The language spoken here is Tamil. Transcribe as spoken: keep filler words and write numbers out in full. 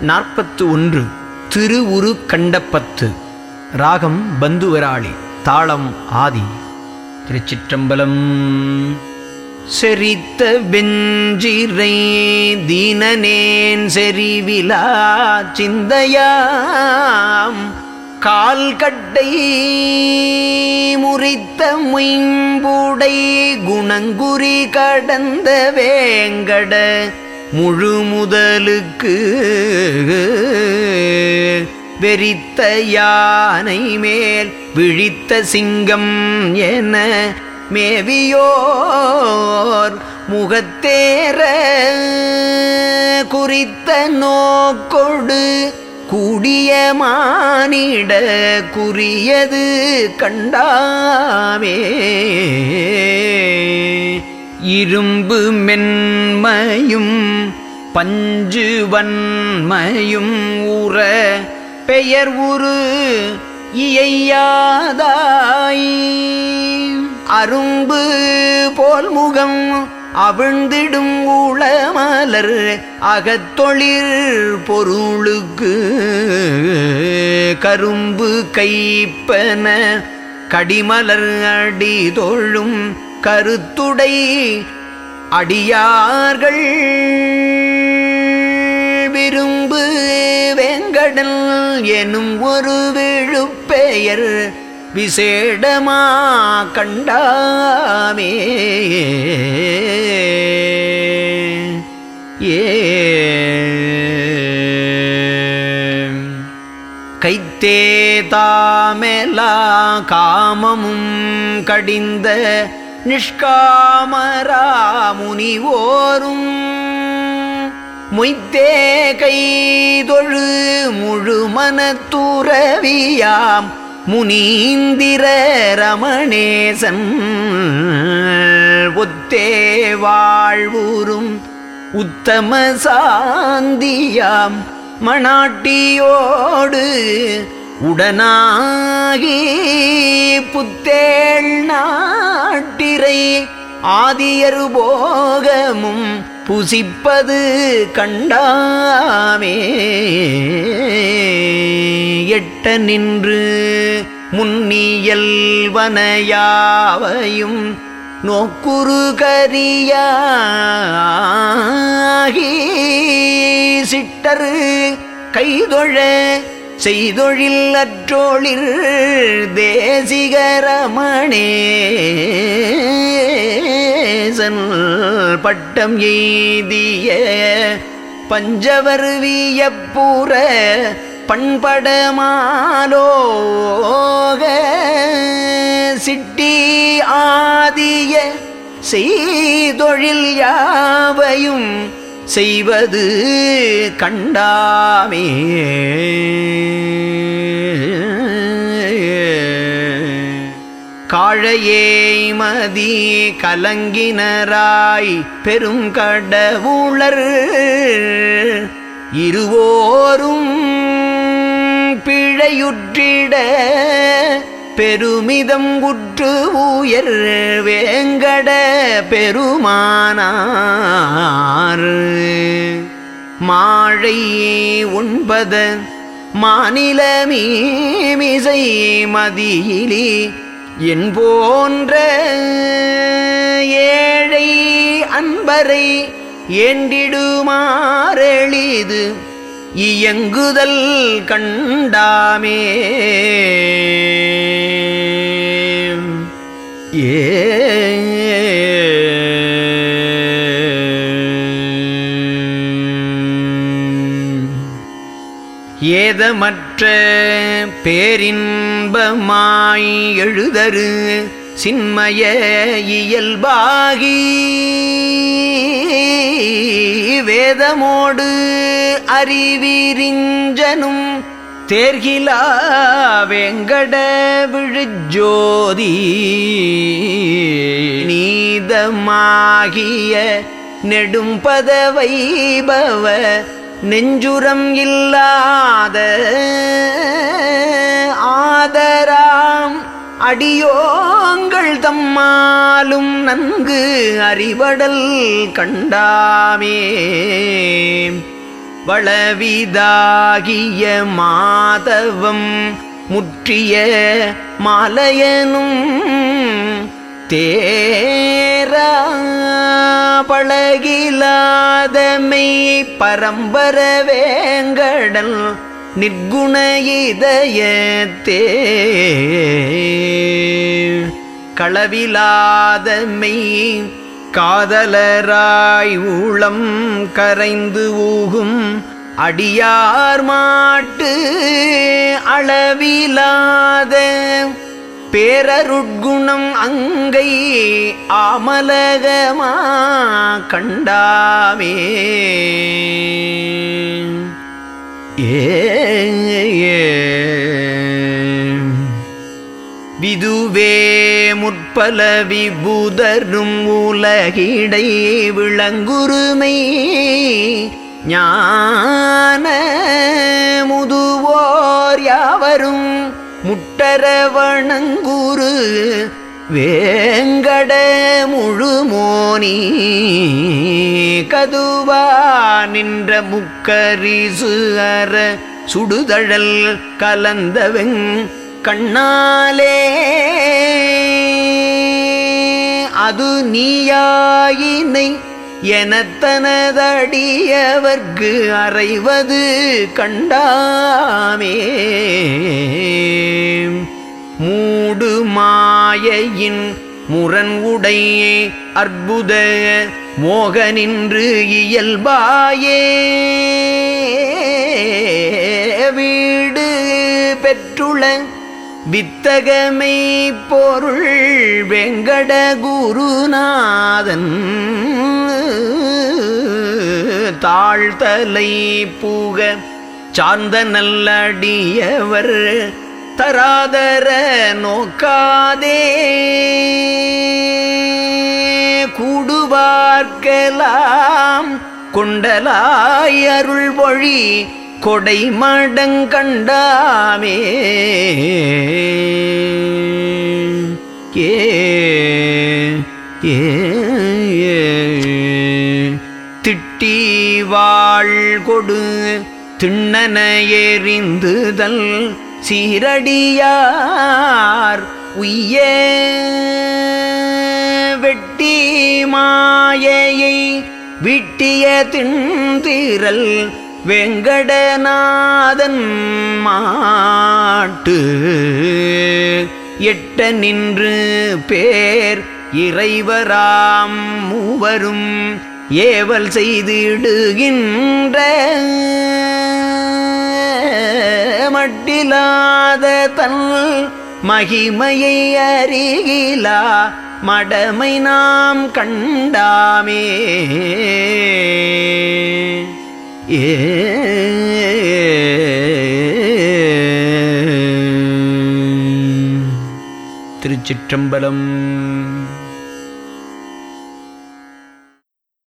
நாற்பத்து ஒன்று. திருவுரு கண்டப்பத்து. ராகம் பந்துவராளி. தாளம் ஆதி. திருச்சிற்றம்பலம். செறித்த வெஞ்சிரை தீனனேன் செறிவிலா சிந்தையாம் கால்கட்டை முறித்த முயம்புடை குணங்குறி கடந்த வேங்கட முழு முதலுக்கு வெறித்த யானை மேல் விழித்த சிங்கம் என மேவியோர் முகத்தேர குறித்த நோக்கொடு கூடிய மானிட குறியது கண்டாமே. இரும்பு மென்மையும் பஞ்சு வன்மையும் உற பெயர் உரு இயையாதாய் அரும்பு போல் முகம் அவிழ்ந்திடும் உளமலர் அகத்தொழிற் பொருளுக்கு கரும்பு கைப்பன கடிமலர் அடி தொழும் கருத்துடை அடியார்கள் விரும்பு வெங்கடல் எனும் ஒரு விழுப்பெயர் விசேடமா கண்டாமே. ஏ கைத்தே தாமெலா காமமும் கடிந்த நிஷ்காமரா முனிவோரும் மொய்த்தே கைதொழு முழுமனத்துறவியாம் முனீந்திர ரமணேசன் ஒத்தே வாழ்வுறும் உத்தம சாந்தியாம் மணாட்டியோடு உடனாகி புத்தேள் நாட்டிரை ஆதியரு போகமும் புசிப்பது கண்டாமே. எட்ட நின்று முன்னியல்வனையாவையும் நோக்குரு கரியாகி சிட்டரு கைதொழ செய்தொழில் அற்றோளிர் தேசிகரமணேசன் பட்டம் எய்திய பஞ்சவர் வியப்புற பண்படமாலோக சிட்டி ஆதிய செய்தொழில் யாவையும் செய்வது கண்டாமே. காழையே மதி கலங்கினராய் பெரும் கடவுளர் இருவோரும் பிழையுற்றிட பெருமிதம் உற்று உயர் வேங்கட பெருமானார் மாழை உண்பத மாநில மீமிசை மதியிலி என் போன்ற ஏழை அன்பரை ஏண்டிடுமாறெளிது இயங்குதல் கண்டாமே. ஏ ஏதமற்ற பேரின்பமாய் எழுதரு சின்மய இயல்பாகி வேதமோடு அறிவிரிஞ்சனும் தேர்கிலா வெங்கட விழுஜோதி நீதமாகிய நெடும்பத வைபவ நெஞ்சுரம் இல்லாத ஆதராம் அடியோங்கள் தம்மாலும் நன்கு அறிவடல் கண்டாமே. வளவிதாகிய மாதவம் முற்றிய மாலையனும் தேரா பழகிலாதமை பரம்பர வேங்கடல் நிர்குண இதயத்தே களவிலாதமை காதலராய் ஊளம் கரைந்து ஊகும் அடியார் மாட்டு அளவிலாத பேரருட்குணம் அங்கை ஆமலகமா கண்டாமே. ஏ விதுவே முற்பல விபூதரும் உலகிடை விளங்குருமை ஞான முதுவோர் யாவரும் முட்டர வணங்குரு வேங்கட முழுமோனி கதுவா நின்ற முக்கரிசு அற சுடுதழல் கலந்தவெங் கண்ணாலே அது நீயாயினை எனத்தனதடியவர்க்கு அறைவது கண்டாமே. மூடு மாயையின் முரண் உடையே அற்புத மோகனின்று இயல்பாயே வீடு பெற்றுள வித்தகமை பொருள் வெங்கட குருநாதன் தாழ்தலை பூக சார்ந்த நல்லடியவர் தராதர நோக்காதே கூடுவார்க்கலாம் கொண்டலாய் அருள் பொழி கொடை மடங்கண்டாமே. ஏ ஏ திட்டி வாழ் கொடு திண்ணன எறிந்துதல் சீரடியார் உய்ய வெட்டி மாயையை விட்டிய திண்திரல் வெங்கடநாதன் மாட்டு எட்ட நின்று பேர் இறைவராம் மூவரும் ஏவல் செய்திடுகின்ற மட்டிலாத தன் மகிமையை அறிகிலா மடமை நாம் கண்டாமே. ஏ திருச்சிற்றம்பலம்.